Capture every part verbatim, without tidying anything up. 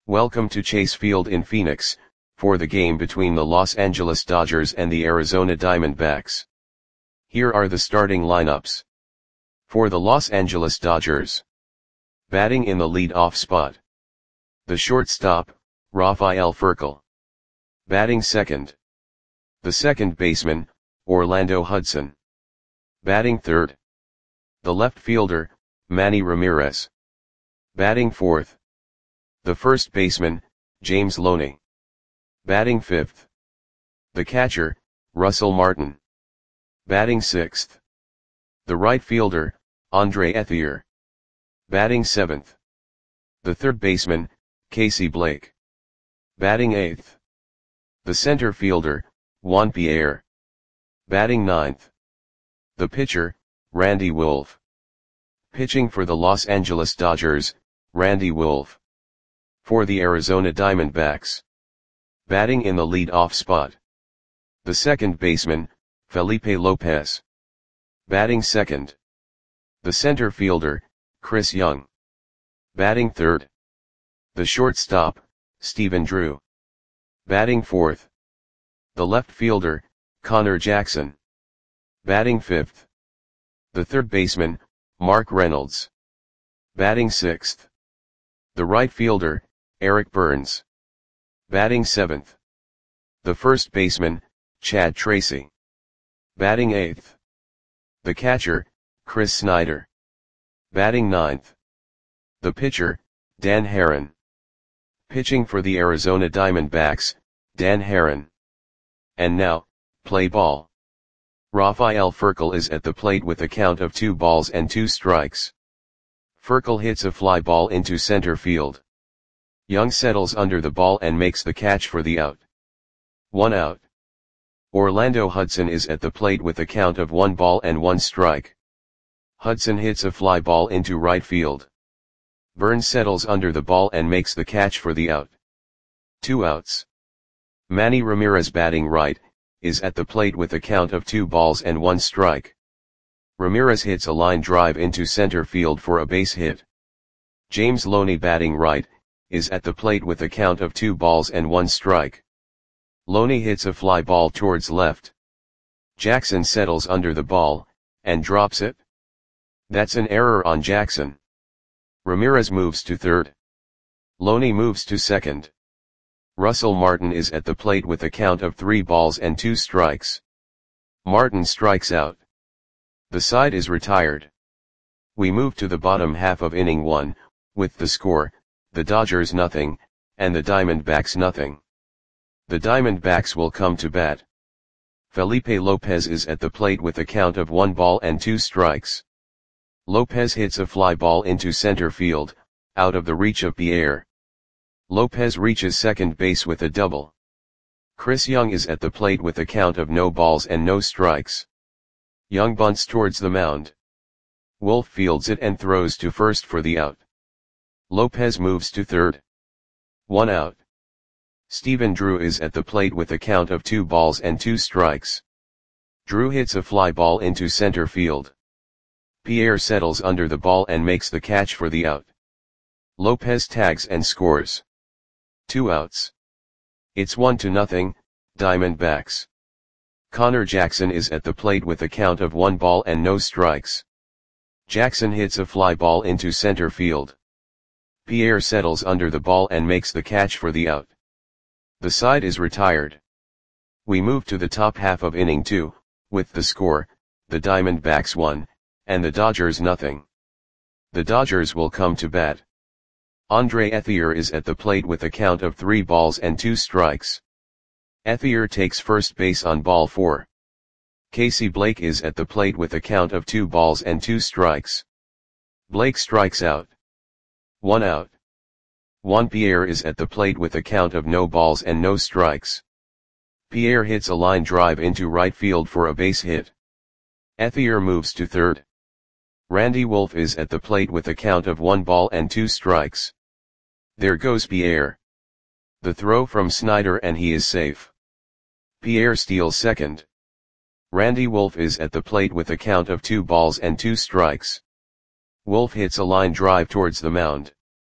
Welcome to Chase Field in Phoenix, for the game between the Los Angeles Dodgers and the Arizona Diamondbacks. Here are the starting lineups. For the Los Angeles Dodgers. Batting in the lead-off spot. The shortstop, Rafael Furcal. Batting second. The second baseman, Orlando Hudson. Batting third. The left fielder, Manny Ramirez. Batting fourth. The first baseman, James Loney. Batting fifth. The catcher, Russell Martin. Batting sixth. The right fielder, Andre Ethier. Batting seventh. The third baseman, Casey Blake. Batting eighth. The center fielder, Juan Pierre. Batting ninth. The pitcher, Randy Wolf. Pitching for the Los Angeles Dodgers, Randy Wolf. For the Arizona Diamondbacks. Batting in the lead-off spot. The second baseman, Felipe Lopez. Batting second. The center fielder, Chris Young. Batting third. The shortstop, Stephen Drew. Batting fourth. The left fielder, Connor Jackson. Batting fifth. The third baseman, Mark Reynolds. Batting sixth. The right fielder, Eric Burns. Batting seventh. The first baseman, Chad Tracy. Batting eighth. The catcher, Chris Snyder. Batting ninth. The pitcher, Dan Haren. Pitching for the Arizona Diamondbacks, Dan Haren. And now, play ball. Rafael Furcal is at the plate with a count of two balls and two strikes. Furcal hits a fly ball into center field. Young settles under the ball and makes the catch for the out. One out. Orlando Hudson is at the plate with a count of one ball and one strike. Hudson hits a fly ball into right field. Burns settles under the ball and makes the catch for the out. Two outs. Manny Ramirez, batting right, is at the plate with a count of two balls and one strike. Ramirez hits a line drive into center field for a base hit. James Loney, batting right, is at the plate with a count of two balls and one strike. Loney hits a fly ball towards left. Jackson settles under the ball, and drops it. That's an error on Jackson. Ramirez moves to third. Loney moves to second. Russell Martin is at the plate with a count of three balls and two strikes. Martin strikes out. The side is retired. We move to the bottom half of inning one, with the score, the Dodgers nothing, and the Diamondbacks nothing. The Diamondbacks will come to bat. Felipe Lopez is at the plate with a count of one ball and two strikes. Lopez hits a fly ball into center field, out of the reach of Pierre. Lopez reaches second base with a double. Chris Young is at the plate with a count of no balls and no strikes. Young bunts towards the mound. Wolf fields it and throws to first for the out. Lopez moves to third. One out. Stephen Drew is at the plate with a count of two balls and two strikes. Drew hits a fly ball into center field. Pierre settles under the ball and makes the catch for the out. Lopez tags and scores. Two outs. It's one to nothing, Diamondbacks. Connor Jackson is at the plate with a count of one ball and no strikes. Jackson hits a fly ball into center field. Pierre settles under the ball and makes the catch for the out. The side is retired. We move to the top half of inning two, with the score, the Diamondbacks one, and the Dodgers nothing. The Dodgers will come to bat. Andre Ethier is at the plate with a count of three balls and two strikes. Ethier takes first base on ball four. Casey Blake is at the plate with a count of two balls and two strikes. Blake strikes out. One out. Juan Pierre is at the plate with a count of no balls and no strikes. Pierre hits a line drive into right field for a base hit. Ethier moves to third. Randy Wolf is at the plate with a count of one ball and two strikes. There goes Pierre. The throw from Snyder and he is safe. Pierre steals second. Randy Wolf is at the plate with a count of two balls and two strikes. Wolf hits a line drive towards the mound.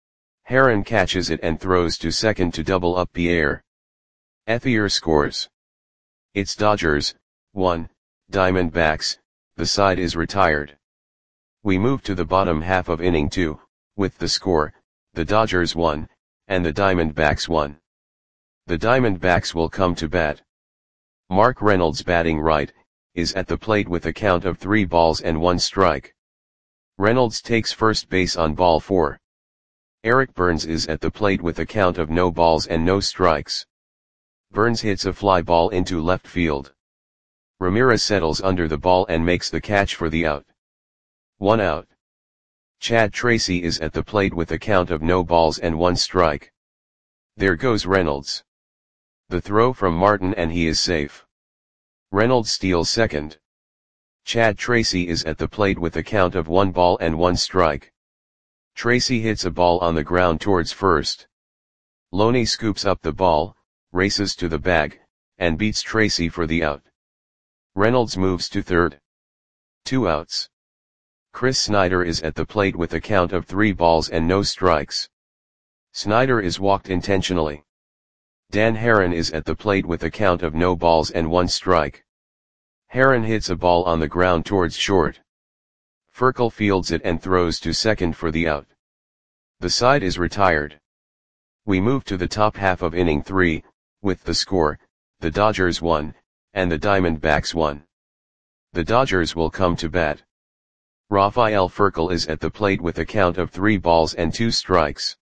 Herron catches it and throws to second to double up Pierre. Ethier scores. It's Dodgers, one, Diamondbacks, the side is retired. We move to the bottom half of inning two, with the score, the Dodgers won, and the Diamondbacks won. The Diamondbacks will come to bat. Mark Reynolds, batting right, is at the plate with a count of three balls and one strike. Reynolds takes first base on ball four. Eric Burns is at the plate with a count of no balls and no strikes. Burns hits a fly ball into left field. Ramirez settles under the ball and makes the catch for the out. One out. Chad Tracy is at the plate with a count of no balls and one strike. There goes Reynolds. The throw from Martin and he is safe. Reynolds steals second. Chad Tracy is at the plate with a count of one ball and one strike. Tracy hits a ball on the ground towards first. Loney scoops up the ball, races to the bag, and beats Tracy for the out. Reynolds moves to third. Two outs. Chris Snyder is at the plate with a count of three balls and no strikes. Snyder is walked intentionally. Dan Herron is at the plate with a count of no balls and one strike. Herron hits a ball on the ground towards short. Furkel fields it and throws to second for the out. The side is retired. We move to the top half of inning three, with the score, the Dodgers won, and the Diamondbacks won. The Dodgers will come to bat. Rafael Furkel is at the plate with a count of three balls and two strikes.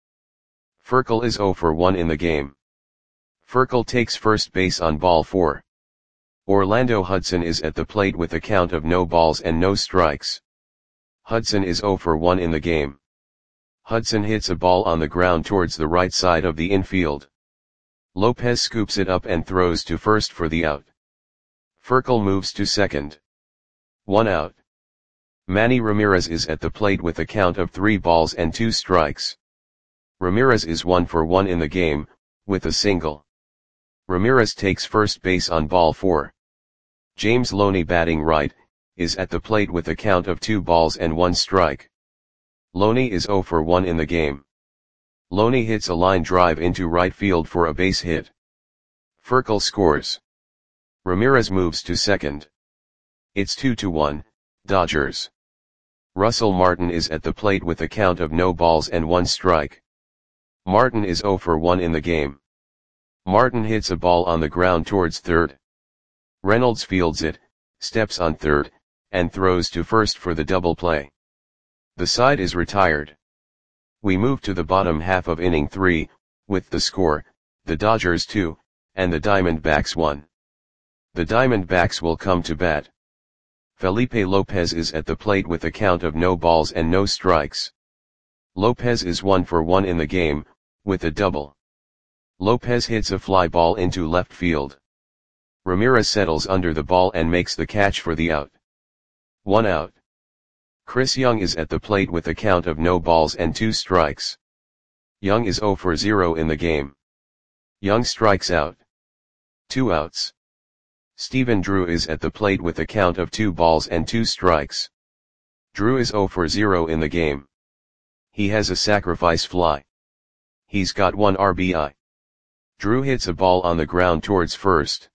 Furkel is zero for one in the game. Furkel takes first base on ball four. Orlando Hudson is at the plate with a count of no balls and no strikes. Hudson is zero for one in the game. Hudson hits a ball on the ground towards the right side of the infield. Lopez scoops it up and throws to first for the out. Furkel moves to second. One out. Manny Ramirez is at the plate with a count of three balls and two strikes. Ramirez is one for one in the game, with a single. Ramirez takes first base on ball four. James Loney, batting right, is at the plate with a count of two balls and one strike. Loney is zero for one in the game. Loney hits a line drive into right field for a base hit. Furkel scores. Ramirez moves to second. It's two to one, Dodgers. Russell Martin is at the plate with a count of no balls and one strike. Martin is zero for one in the game. Martin hits a ball on the ground towards third. Reynolds fields it, steps on third, and throws to first for the double play. The side is retired. We move to the bottom half of inning three, with the score, the Dodgers two, and the Diamondbacks one. The Diamondbacks will come to bat. Felipe Lopez is at the plate with a count of no balls and no strikes. Lopez is one for one in the game, with a double. Lopez hits a fly ball into left field. Ramirez settles under the ball and makes the catch for the out. One out. Chris Young is at the plate with a count of no balls and two strikes. Young is zero for zero in the game. Young strikes out. Two outs. Stephen Drew is at the plate with a count of two balls and two strikes. Drew is zero for zero in the game. He has a sacrifice fly. He's got one R B I. Drew hits a ball on the ground towards first.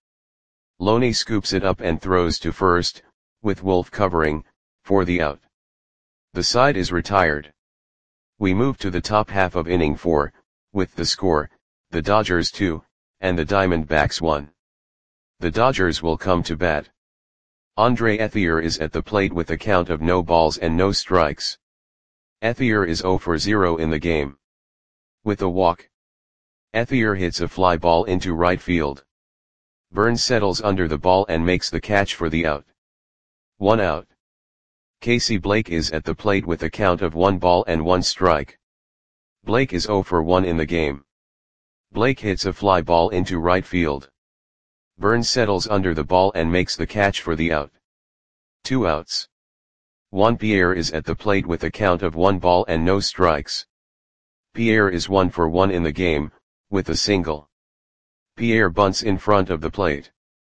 Loney scoops it up and throws to first, with Wolf covering, for the out. The side is retired. We move to the top half of inning four, with the score, the Dodgers two, and the Diamondbacks one. The Dodgers will come to bat. Andre Ethier is at the plate with a count of no balls and no strikes. Ethier is zero for zero in the game. With a walk. Ethier hits a fly ball into right field. Burns settles under the ball and makes the catch for the out. One out. Casey Blake is at the plate with a count of one ball and one strike. Blake is zero for one in the game. Blake hits a fly ball into right field. Burns settles under the ball and makes the catch for the out. Two outs. Juan Pierre is at the plate with a count of one ball and no strikes. Pierre is one for one in the game, with a single. Pierre bunts in front of the plate.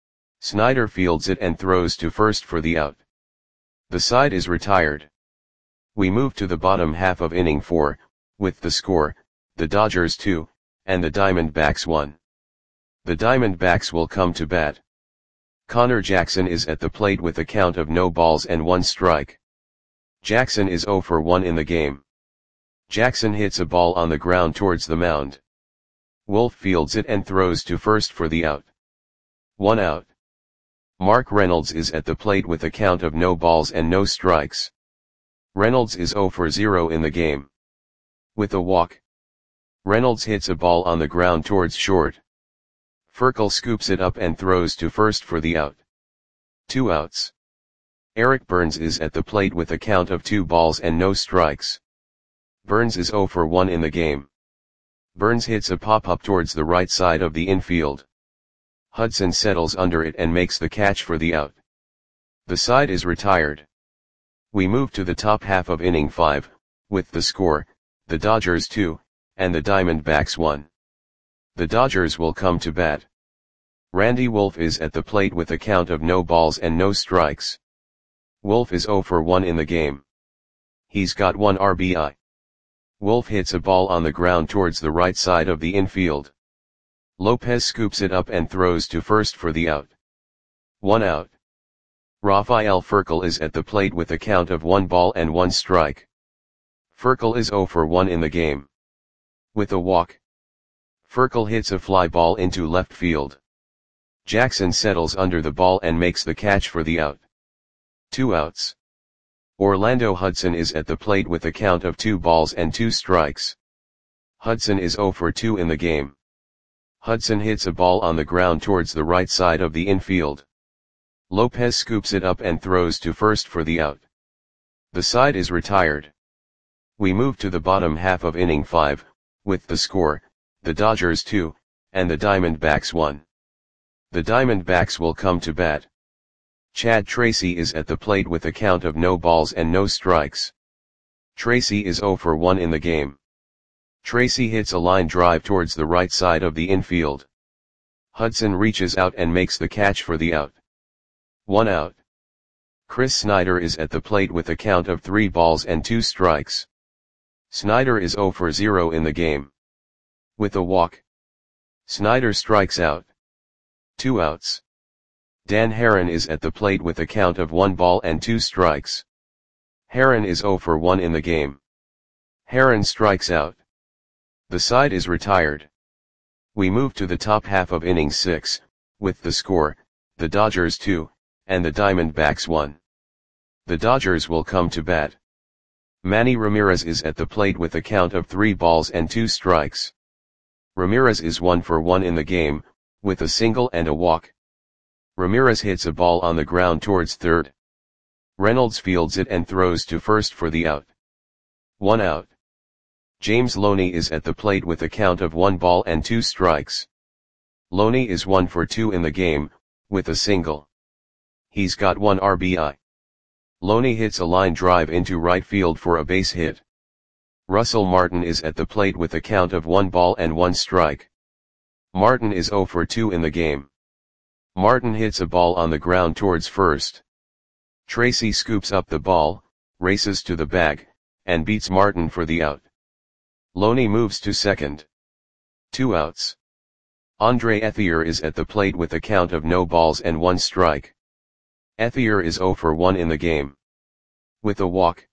Snyder fields it and throws to first for the out. The side is retired. We move to the bottom half of inning four, with the score, the Dodgers two, and the Diamondbacks one. The Diamondbacks will come to bat. Connor Jackson is at the plate with a count of no balls and one strike. Jackson is oh for one in the game. Jackson hits a ball on the ground towards the mound. Wolf fields it and throws to first for the out. One out. Mark Reynolds is at the plate with a count of no balls and no strikes. Reynolds is oh for zero in the game. With a walk. Reynolds hits a ball on the ground towards short. Furkel scoops it up and throws to first for the out. Two outs. Eric Burns is at the plate with a count of two balls and no strikes. Burns is oh for one in the game. Burns hits a pop-up towards the right side of the infield. Hudson settles under it and makes the catch for the out. The side is retired. We move to the top half of inning five, with the score, the Dodgers two, and the Diamondbacks one. The Dodgers will come to bat. Randy Wolf is at the plate with a count of no balls and no strikes. Wolf is oh for one in the game. He's got one R B I. Wolf hits a ball on the ground towards the right side of the infield. Lopez scoops it up and throws to first for the out. One out. Rafael Furkel is at the plate with a count of one ball and one strike. Furkel is oh for one in the game. With a walk. Furkel hits a fly ball into left field. Jackson settles under the ball and makes the catch for the out. Two outs. Orlando Hudson is at the plate with a count of two balls and two strikes. Hudson is oh for two in the game. Hudson hits a ball on the ground towards the right side of the infield. Lopez scoops it up and throws to first for the out. The side is retired. We move to the bottom half of inning five, with the score, the Dodgers two, and the Diamondbacks one. The Diamondbacks will come to bat. Chad Tracy is at the plate with a count of no balls and no strikes. Tracy is oh for one in the game. Tracy hits a line drive towards the right side of the infield. Hudson reaches out and makes the catch for the out. One out. Chris Snyder is at the plate with a count of three balls and two strikes. Snyder is oh for zero in the game. With a walk. Snyder strikes out. Two outs. Dan Haren is at the plate with a count of one ball and two strikes. Haren is oh for one in the game. Haren strikes out. The side is retired. We move to the top half of inning six, with the score, the Dodgers two, and the Diamondbacks one. The Dodgers will come to bat. Manny Ramirez is at the plate with a count of three balls and two strikes. Ramirez is one for one in the game, with a single and a walk. Ramirez hits a ball on the ground towards third. Reynolds fields it and throws to first for the out. One out. James Loney is at the plate with a count of one ball and two strikes. Loney is one for two in the game, with a single. He's got one R B I. Loney hits a line drive into right field for a base hit. Russell Martin is at the plate with a count of one ball and one strike. Martin is oh for two in the game. Martin hits a ball on the ground towards first. Tracy scoops up the ball, races to the bag, and beats Martin for the out. Loney moves to second. Two outs. Andre Ethier is at the plate with a count of no balls and one strike. Ethier is oh for one in the game. With a walk.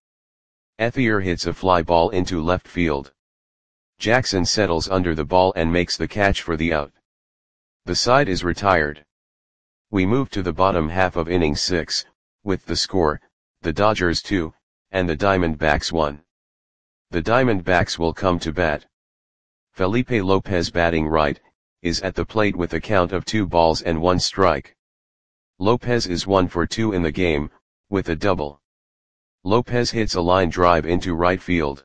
Ethier hits a fly ball into left field. Jackson settles under the ball and makes the catch for the out. The side is retired. We move to the bottom half of inning six, with the score, the Dodgers two, and the Diamondbacks one. The Diamondbacks will come to bat. Felipe Lopez, batting right, is at the plate with a count of two balls and one strike. Lopez is one for two in the game, with a double. Lopez hits a line drive into right field.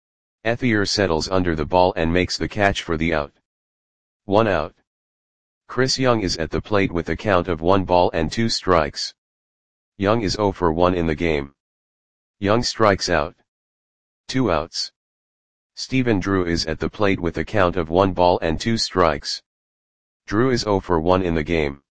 Ethier settles under the ball and makes the catch for the out. One out. Chris Young is at the plate with a count of one ball and two strikes. Young is oh for one in the game. Young strikes out. Two outs. Stephen Drew is at the plate with a count of one ball and two strikes. Drew is oh for one in the game.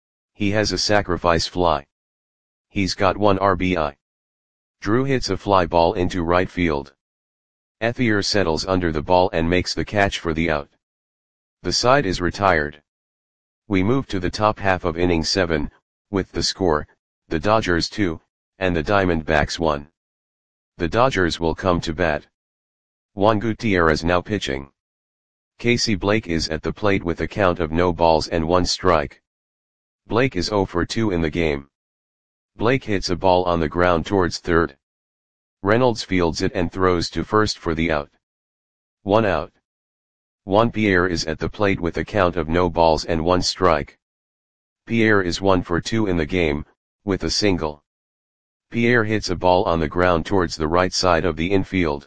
He has a sacrifice fly. He's got one R B I. Drew hits a fly ball into right field. Ethier settles under the ball and makes the catch for the out. The side is retired. We move to the top half of inning seven, with the score, the Dodgers two, and the Diamondbacks one. The Dodgers will come to bat. Juan Gutierrez now pitching. Casey Blake is at the plate with a count of no balls and one strike. Blake is oh for two in the game. Blake hits a ball on the ground towards third. Reynolds fields it and throws to first for the out. One out. Juan Pierre is at the plate with a count of no balls and one strike. Pierre is one for two in the game, with a single. Pierre hits a ball on the ground towards the right side of the infield.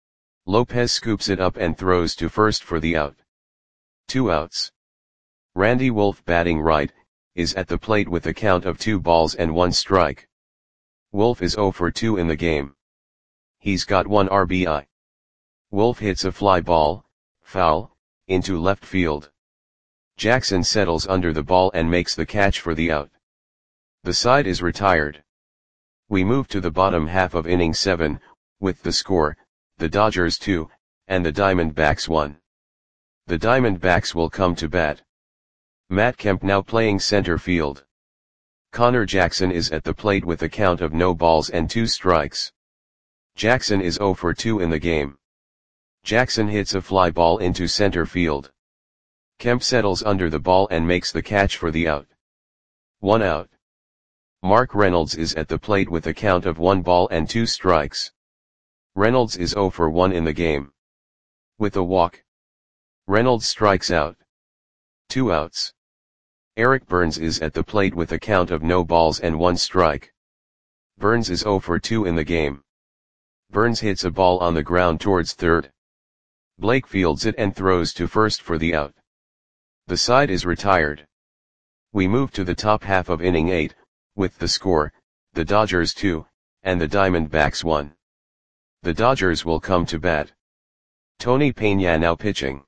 Lopez scoops it up and throws to first for the out. Two outs. Randy Wolf, batting right, is at the plate with a count of two balls and one strike. Wolf is oh for two in the game. He's got one R B I. Wolf hits a fly ball, foul, into left field. Jackson settles under the ball and makes the catch for the out. The side is retired. We move to the bottom half of inning seven, with the score, the Dodgers two, and the Diamondbacks one. The Diamondbacks will come to bat. Matt Kemp now playing center field. Connor Jackson is at the plate with a count of no balls and two strikes. Jackson is oh for two in the game. Jackson hits a fly ball into center field. Kemp settles under the ball and makes the catch for the out. One out. Mark Reynolds is at the plate with a count of one ball and two strikes. Reynolds is oh for one in the game. With a walk. Reynolds strikes out. Two outs. Eric Burns is at the plate with a count of no balls and one strike. Burns is oh for two in the game. Burns hits a ball on the ground towards third. Blake fields it and throws to first for the out. The side is retired. We move to the top half of inning eight, with the score, the Dodgers two, and the Diamondbacks one. The Dodgers will come to bat. Tony Peña now pitching.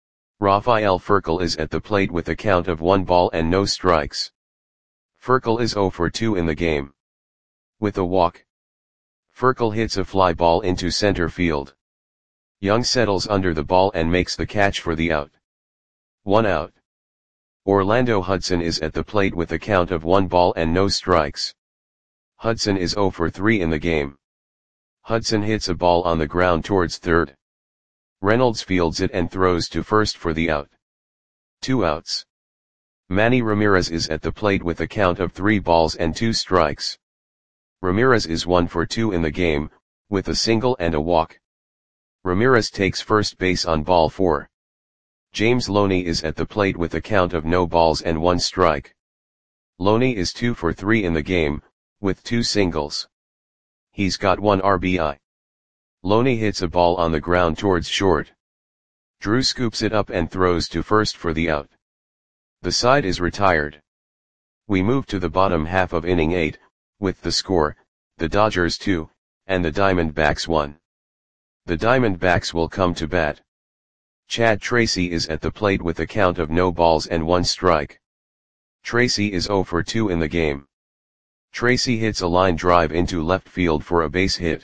Rafael Furcal is at the plate with a count of one ball and no strikes. Furcal is oh for two in the game. With a walk. Furcal hits a fly ball into center field. Young settles under the ball and makes the catch for the out. One out. Orlando Hudson is at the plate with a count of one ball and no strikes. Hudson is oh for three in the game. Hudson hits a ball on the ground towards third. Reynolds fields it and throws to first for the out. Two outs. Manny Ramirez is at the plate with a count of three balls and two strikes. Ramirez is one for two in the game, with a single and a walk. Ramirez takes first base on ball four. James Loney is at the plate with a count of no balls and one strike. Loney is two for three in the game, with two singles. He's got one R B I. Loney hits a ball on the ground towards short. Drew scoops it up and throws to first for the out. The side is retired. We move to the bottom half of inning eight, with the score, the Dodgers two, and the Diamondbacks one. The Diamondbacks will come to bat. Chad Tracy is at the plate with a count of no balls and one strike. Tracy is oh for two in the game. Tracy hits a line drive into left field for a base hit.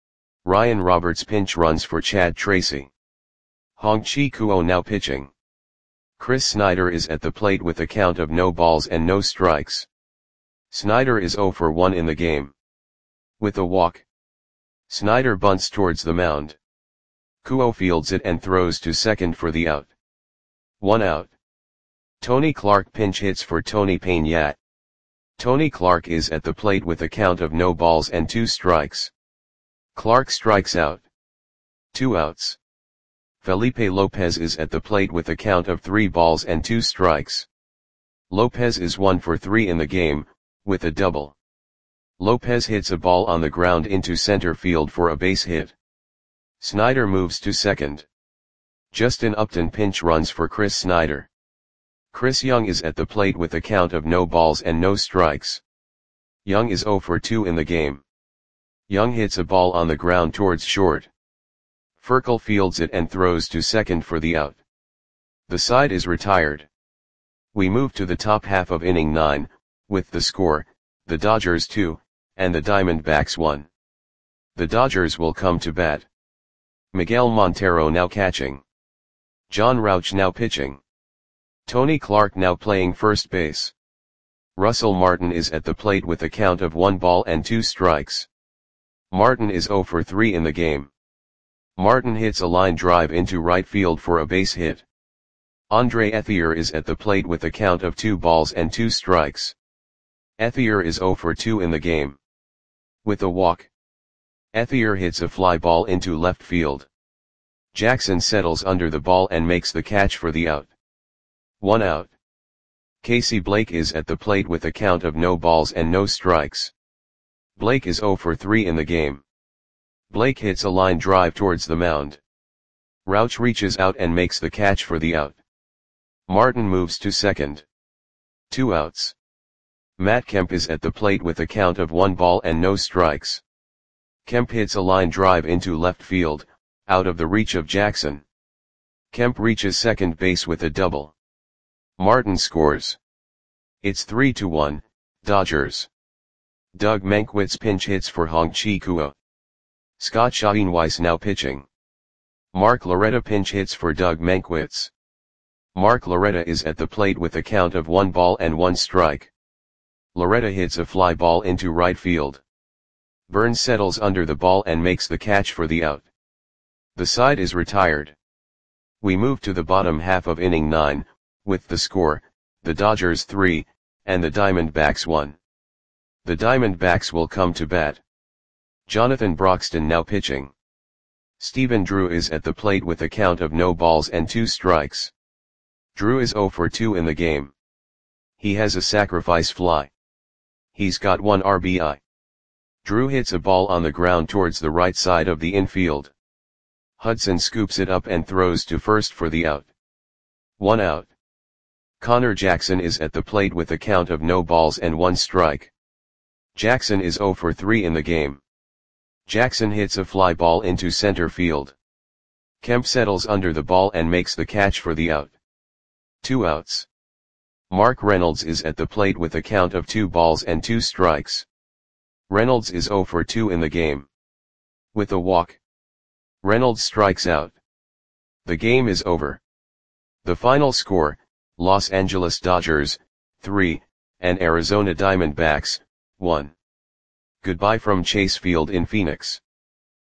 Ryan Roberts pinch runs for Chad Tracy. Hong-Chi Kuo now pitching. Chris Snyder is at the plate with a count of no balls and no strikes. Snyder is oh for one in the game. With a walk. Snyder bunts towards the mound. Kuo fields it and throws to second for the out. One out. Tony Clark pinch hits for Tony Peña. Tony Clark is at the plate with a count of no balls and two strikes. Clark strikes out. Two outs. Felipe Lopez is at the plate with a count of three balls and two strikes. Lopez is one for three in the game, with a double. Lopez hits a ball on the ground into center field for a base hit. Snyder moves to second. Justin Upton pinch runs for Chris Snyder. Chris Young is at the plate with a count of no balls and no strikes. Young is oh for two in the game. Young hits a ball on the ground towards short. Furcal fields it and throws to second for the out. The side is retired. We move to the top half of inning nine, with the score, the Dodgers two, and the Diamondbacks one. The Dodgers will come to bat. Miguel Montero now catching. John Rauch now pitching. Tony Clark now playing first base. Russell Martin is at the plate with a count of one ball and two strikes. Martin is zero for three in the game. Martin hits a line drive into right field for a base hit. Andre Ethier is at the plate with a count of two balls and two strikes. Ethier is zero for two in the game. With a walk, Ethier hits a fly ball into left field. Jackson settles under the ball and makes the catch for the out. One out. Casey Blake is at the plate with a count of no balls and no strikes. Blake is zero for three in the game. Blake hits a line drive towards the mound. Rauch reaches out and makes the catch for the out. Martin moves to second. Two outs. Matt Kemp is at the plate with a count of one ball and no strikes. Kemp hits a line drive into left field, out of the reach of Jackson. Kemp reaches second base with a double. Martin scores. It's three to one, Dodgers. Doug Mankiewicz pinch hits for Hong-Chi Kua. Scott Schoenweiss now pitching. Mark Loretta pinch hits for Doug Mankiewicz. Mark Loretta is at the plate with a count of one ball and one strike. Loretta hits a fly ball into right field. Burns settles under the ball and makes the catch for the out. The side is retired. We move to the bottom half of inning nine, with the score, the Dodgers three, and the Diamondbacks one. The Diamondbacks will come to bat. Jonathan Broxton now pitching. Stephen Drew is at the plate with a count of no balls and two strikes. Drew is zero for two in the game. He has a sacrifice fly. He's got one R B I. Drew hits a ball on the ground towards the right side of the infield. Hudson scoops it up and throws to first for the out. One out. Connor Jackson is at the plate with a count of no balls and one strike. Jackson is zero for three in the game. Jackson hits a fly ball into center field. Kemp settles under the ball and makes the catch for the out. Two outs. Mark Reynolds is at the plate with a count of two balls and two strikes. Reynolds is zero for two in the game. With a walk, Reynolds strikes out. The game is over. The final score, Los Angeles Dodgers, three, and Arizona Diamondbacks, one. Goodbye from Chase Field in Phoenix.